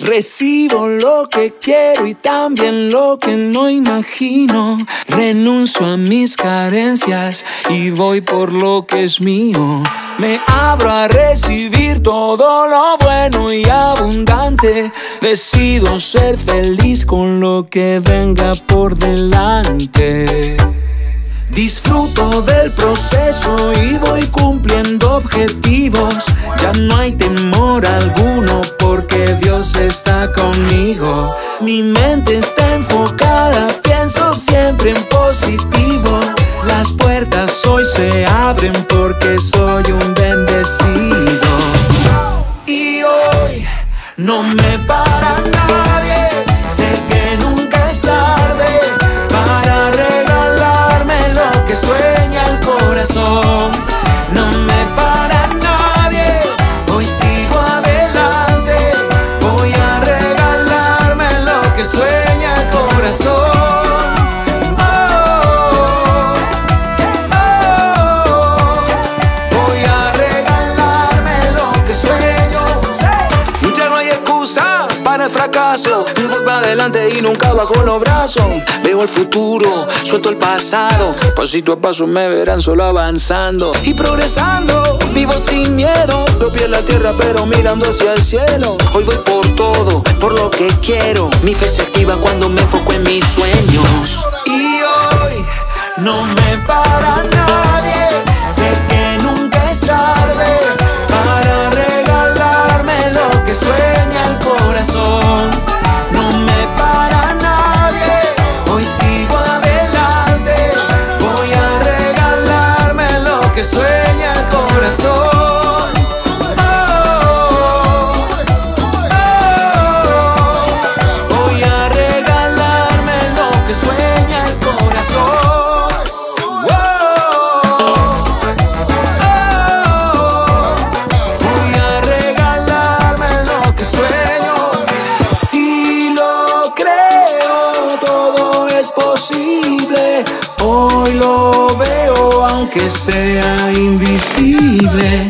Recibo lo que quiero y también lo que no imagino. Renuncio a mis carencias y voy por lo que es mío. Me abro a recibir todo lo bueno y abundante. Decido ser feliz con lo que venga por delante. Disfruto del proceso y voy cumpliendo objetivos. Ya no hay temor alguno porque Dios está conmigo. Mi mente está enfocada, pienso siempre en positivo. Las puertas hoy se abren porque soy un bendecido. Y hoy no me para nadie, sé que nunca es tarde para regalarme lo que sueña el corazón. No me para nadie, hoy sigo adelante, voy a regalarme lo que sueña el corazón. Voy a regalarme lo que sueño. Y ya no hay excusa para el fracaso. Voy para adelante y nunca bajo los brazos. Veo el futuro, suelto el pasado. Pasito a paso me verán solo avanzando y progresando. Vivo sin miedo, los pies en la tierra pero mirando hacia el cielo. Hoy voy por todo, por lo que quiero. Mi fe se activa cuando me enfoco en mis sueños. Y hoy no me para nadie, sé que nunca es tarde para regalarme lo que sueña el corazón. No me para nadie, hoy sigo adelante, voy a regalarme lo que sueña el corazón. Voy a regalarme lo que sueña el corazón. Voy a regalarme lo que sueño. Si lo creo, todo es posible. Hoy lo veo aunque sea invisible.